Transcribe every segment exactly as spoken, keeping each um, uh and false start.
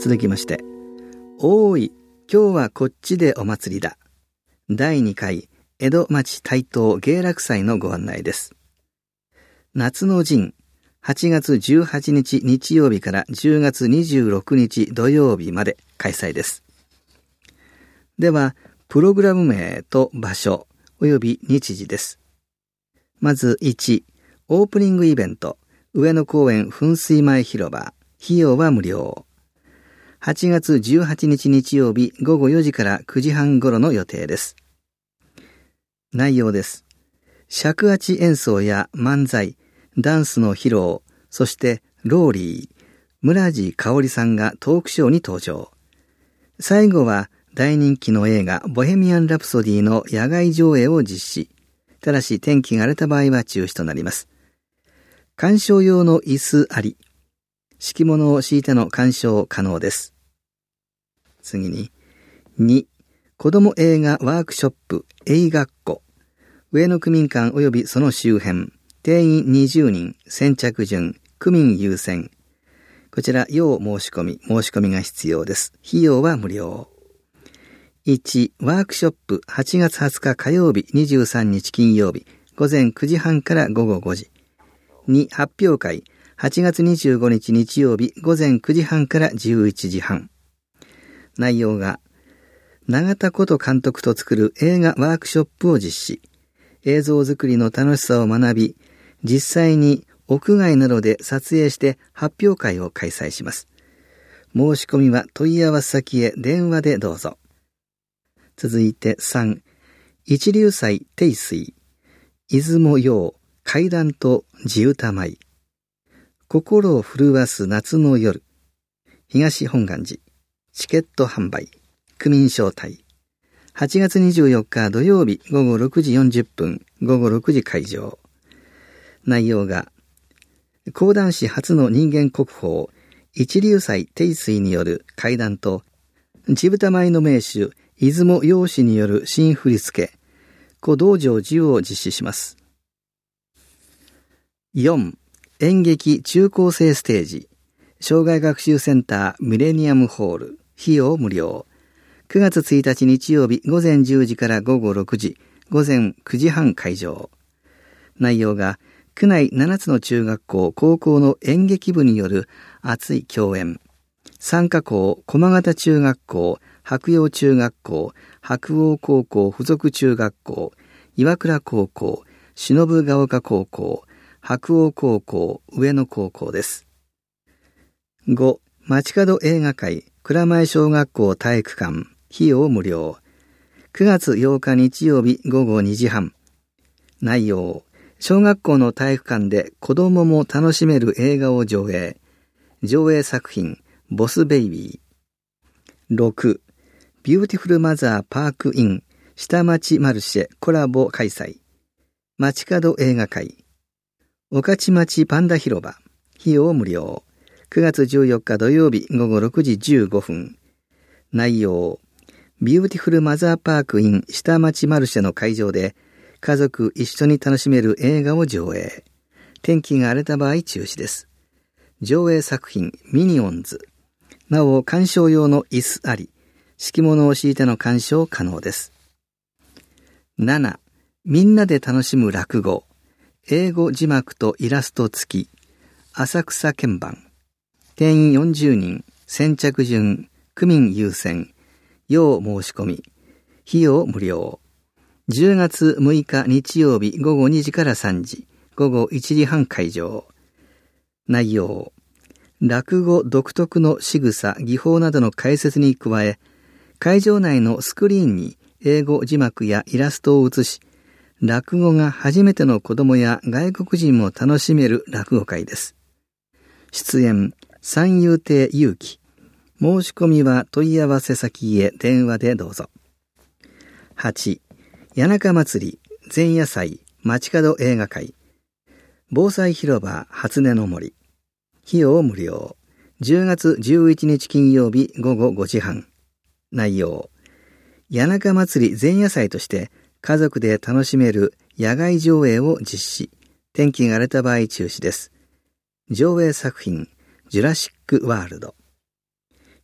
続きまして、おーい、今日はこっちでお祭りだ。だいにかい江戸町台東芸楽祭のご案内です。夏の陣、はちがつじゅうはちにち日曜日からじゅうがつにじゅうろくにち土曜日まで開催です。では、プログラム名と場所及び日時です。まずいち、オープニングイベント、上野公園噴水前広場、費用は無料。はちがつじゅうはちにち日曜日ごごよじからくじはん頃の予定です。内容です。尺八演奏や漫才、ダンスの披露、そしてローリー、村地香織さんがトークショーに登場。最後は大人気の映画ボヘミアン・ラプソディの野外上映を実施。ただし天気が荒れた場合は中止となります。鑑賞用の椅子あり。敷物を敷いての鑑賞可能です。次に、に、子ども映画ワークショップ映画っ子。上野区民館及びその周辺。定員にじゅうにん、先着順、区民優先。こちら、要申し込み、申し込みが必要です。費用は無料。いち、ワークショップはちがつはつか火曜日にじゅうさんにち金曜日、午前くじはんからごごごじ。に、発表会はちがつにじゅうごにち日曜日、午前くじはんからじゅういちじはん。内容が、永田こと監督と作る映画ワークショップを実施。映像作りの楽しさを学び、実際に屋外などで撮影して発表会を開催します。申し込みは問い合わせ先へ電話でどうぞ。続いてさん、一流祭定水、出雲陽、怪談と地歌舞、心を震わす夏の夜、東本願寺、チケット販売、区民招待。はちがつにじゅうよっか土曜日ごごろくじよんじゅっぷん、ごごろくじ会場。内容が、講談師初の人間国宝、一流祭定水による怪談と、地歌舞の名手、出雲陽氏による新振り付け、古道場寺を実施します。よん、演劇中高生ステージ、障害学習センターミレニアムホール、費用無料。くがつついたち日曜日午前じゅうじからごごろくじ、午前くじはん会場。内容が、区内ななつの中学校、高校の演劇部による熱い共演。参加校、駒形中学校、白洋中学校、白鴎高校附属中学校、岩倉高校、忍ヶ丘高校、白鴎高校、上野高校です。ご、街角映画会、蔵前小学校体育館、費用無料。くがつようか日曜日ごごにじはん。内容、小学校の体育館で子供も楽しめる映画を上映。上映作品、ボスベイビー。ろく、ビューティフルマザーパークイン、下町マルシェコラボ開催。街角映画会。御徒町パンダ広場、費用無料。くがつじゅうよっか土曜日ごごろくじじゅうごふん。内容、ビューティフルマザーパークイン下町マルシェの会場で家族一緒に楽しめる映画を上映。天気が荒れた場合中止です。上映作品ミニオンズ。なお鑑賞用の椅子あり、敷物を敷いての鑑賞可能です。なな、みんなで楽しむ落語。英語字幕とイラスト付き。浅草鍵盤。定員よんじゅうにん、先着順、区民優先。要申し込み。費用無料。じゅうがつむいか日曜日ごごにじからさんじ、ごごいちじはん会場。内容。落語独特の仕草、技法などの解説に加え、会場内のスクリーンに英語字幕やイラストを映し、落語が初めての子供や外国人も楽しめる落語会です。出演、三遊亭遊記。申し込みは問い合わせ先へ電話でどうぞ。はち、谷中祭り、前夜祭、街角映画会。防災広場、初音の森。費用無料。じゅうがつじゅういちにち金曜日ごごごじはん。内容。谷中祭り前夜祭として家族で楽しめる野外上映を実施。天気が荒れた場合中止です。上映作品、ジュラシックワールド。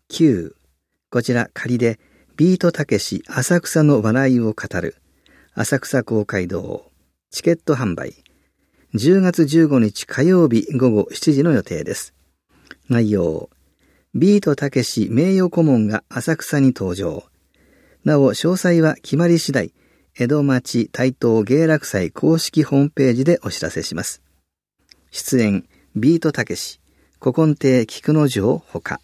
きゅう、こちら仮でビートたけし浅草の笑いを語る浅草公会堂チケット販売じゅうがつじゅうごにち火曜日ごごしちじの予定です。内容、ビートたけし名誉顧問が浅草に登場。なお詳細は決まり次第江戸町台東芸楽祭公式ホームページでお知らせします。出演ビートたけし古今亭菊之丞ほか。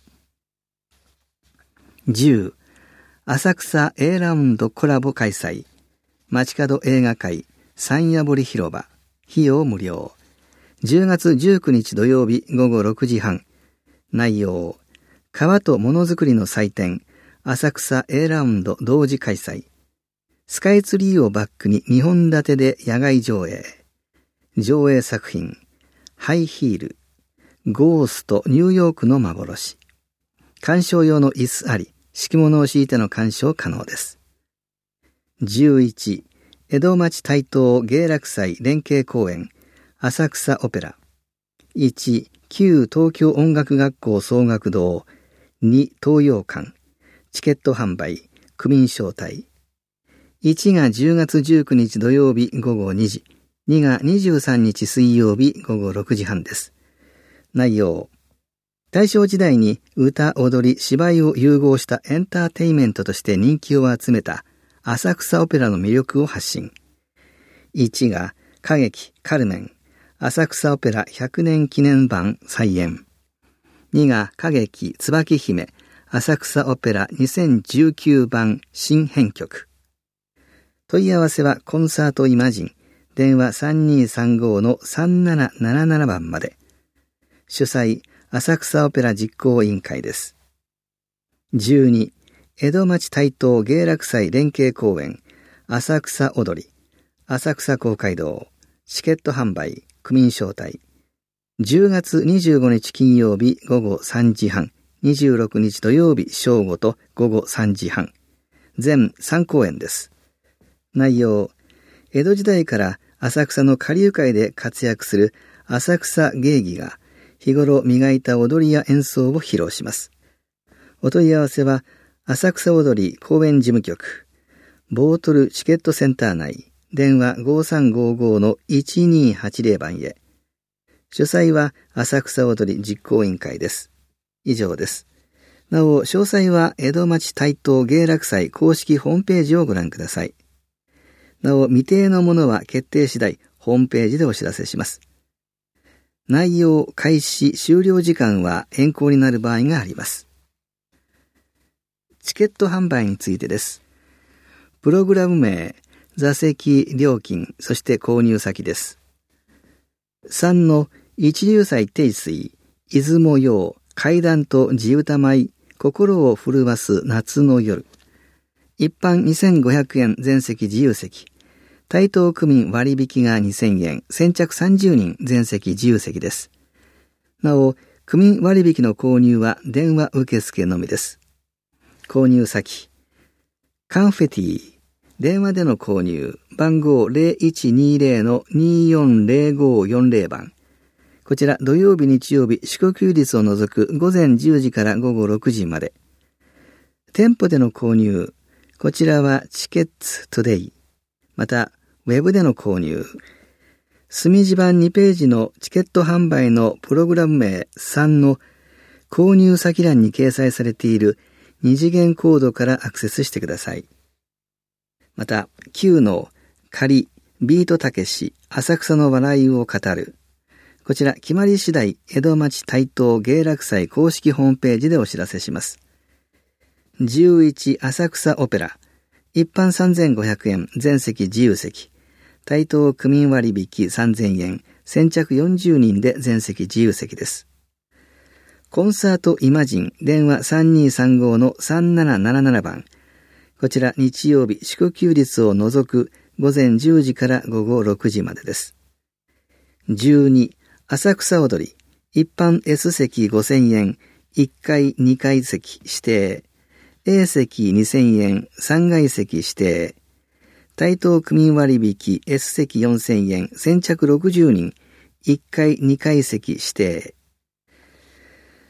じゅう、浅草 A ラウンドコラボ開催街角映画会山谷堀広場費用無料じゅうがつじゅうくにち土曜日ごごろくじはん。内容、川とものづくりの祭典浅草 A ラウンド同時開催。スカイツリーをバックににほん立てで野外上映。上映作品、ハイヒール、ゴーストニューヨークの幻。鑑賞用の椅子あり、敷物を敷いての鑑賞可能です。じゅういち、江戸町台東芸楽祭連携公演浅草オペラ。いち、旧東京音楽学校総学堂。に、東洋館。チケット販売、区民招待。いちがじゅうがつじゅうくにち土曜日ごごにじ。にがにじゅうさんにち水曜日ごごろくじはんです。内容、大正時代に歌、踊り、芝居を融合したエンターテインメントとして人気を集めた浅草オペラの魅力を発信。いちが歌劇カルメン浅草オペラひゃくねん記念版再演。にが歌劇椿姫浅草オペラにせんじゅうきゅうばん新編曲。問い合わせはコンサートイマジン電話 さんにーさんご のさんななななな 番まで。主催浅草オペラ実行委員会です。じゅうに、江戸町台東芸楽祭連携公演浅草踊り浅草公会堂チケット販売区民招待。じゅうがつにじゅうごにち金曜日ごごさんじはん、にじゅうろくにち土曜日正午とごごさんじはん。全さんこうえんです。内容、江戸時代から浅草の花柳界で活躍する浅草芸妓が日頃磨いた踊りや演奏を披露します。お問い合わせは浅草踊り公演事務局ボートルチケットセンター内電話 ごさんごご のいちにーはちぜろ 番へ。主催は浅草踊り実行委員会です。以上です。なお詳細は江戸町台東芸楽祭公式ホームページをご覧ください。なお未定のものは決定次第ホームページでお知らせします。内容、開始、終了時間は変更になる場合があります。チケット販売についてです。プログラム名、座席、料金、そして購入先です。さんの一龍斎定水、出雲洋、階段と地歌舞、心を震わす夏の夜。一般にせんごひゃくえん全席自由席。台東区民割引がにせんえん、先着さんじゅうにん全席自由席です。なお、区民割引の購入は電話受付のみです。購入先、カンフェティ、電話での購入、番号 ゼロいちにーゼロ のにーよんゼロごよんゼロ 番。こちら土曜日日曜日祝休日を除く午前じゅうじからごごろくじまで。店舗での購入、こちらはチケッツトゥデイ。また、ウェブでの購入。隅地版にページのチケット販売のプログラム名さんの購入先欄に掲載されている二次元コードからアクセスしてください。また、きゅうの仮、ビートたけし、浅草の笑いを語る。こちら、決まり次第、江戸町台東芸楽祭公式ホームページでお知らせします。じゅういち、浅草オペラ。一般さんぜんごひゃくえん、全席自由席。台東区民割引さんぜんえん、先着よんじゅうにんで全席自由席です。コンサートイマジン、電話 さんにーさんご のさんななななな 番。こちら日曜日祝休日を除く午前じゅうじからごごろくじまでです。じゅうに、浅草踊り。一般 S 席ごせんえん、いっかいにかい席指定。A 席にせんえん、さんがい席指定。台東区民割引 S 席よんせんえん、先着ろくじゅうにん、いっかいにかい席指定。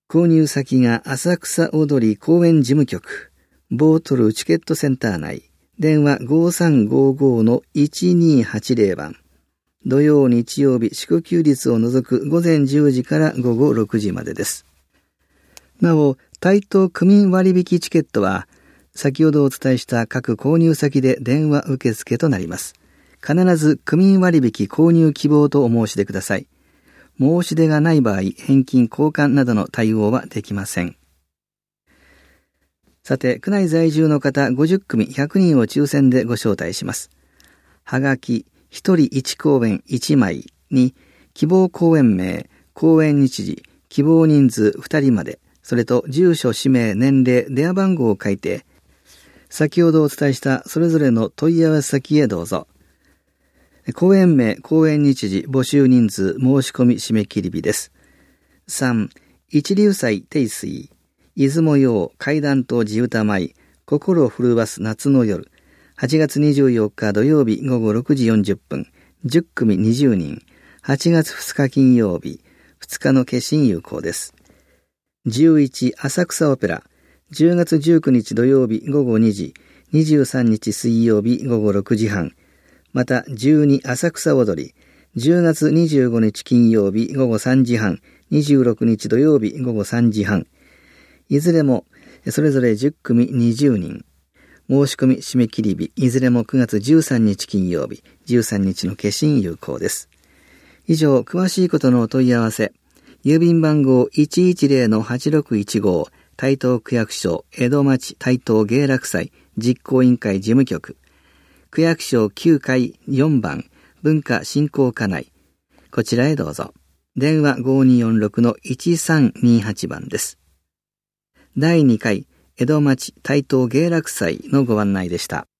購入先が浅草踊り公園事務局、ボートルチケットセンター内、電話 ごさんごごのいちにはちゼロ 番。土曜日曜日祝休日を除く午前じゅうじから午後ろくじまでです。なお、対等区民割引チケットは、先ほどお伝えした各購入先で電話受付となります。必ず区民割引購入希望とお申し出ください。申し出がない場合、返金交換などの対応はできません。さて、区内在住の方ごじゅっくみひゃくにんを抽選でご招待します。はがきひとりいち公演いちまいに、希望公演名、公演日時、希望人数ふたりまで、それと住所、氏名、年齢、電話番号を書いて、先ほどお伝えしたそれぞれの問い合わせ先へどうぞ。公演名、公演日時、募集人数、申し込み締め切り日です。さん. 一粒祭定水、出雲洋階段と地歌舞、心震わす夏の夜、はちがつにじゅうよっか土曜日午後ろくじよんじゅっぷん、じゅっくみにじゅうにん、はちがつふつか金曜日、ふつかの決心有効です。じゅういち. 浅草オペラ、じゅうがつじゅうくにち土曜日午後にじ、にじゅうさんにち水曜日午後ろくじはん、またじゅうに浅草踊り、じゅうがつにじゅうごにち金曜日午後さんじはん、にじゅうろくにち土曜日午後さんじはん、いずれもそれぞれじゅっくみにじゅうにん、申し込み締め切り日、いずれもくがつじゅうさんにち金曜日、じゅうさんにちの決心有効です。以上、詳しいことのお問い合わせ、郵便番号 いちいちゼロのはちろくいちご、台東区役所江戸町台東芸楽祭実行委員会事務局、区役所きゅうかいよんばん文化振興課内、こちらへどうぞ。電話 ごにーよんろくのいちさんにはち 番です。だいにかい江戸町台東芸楽祭のご案内でした。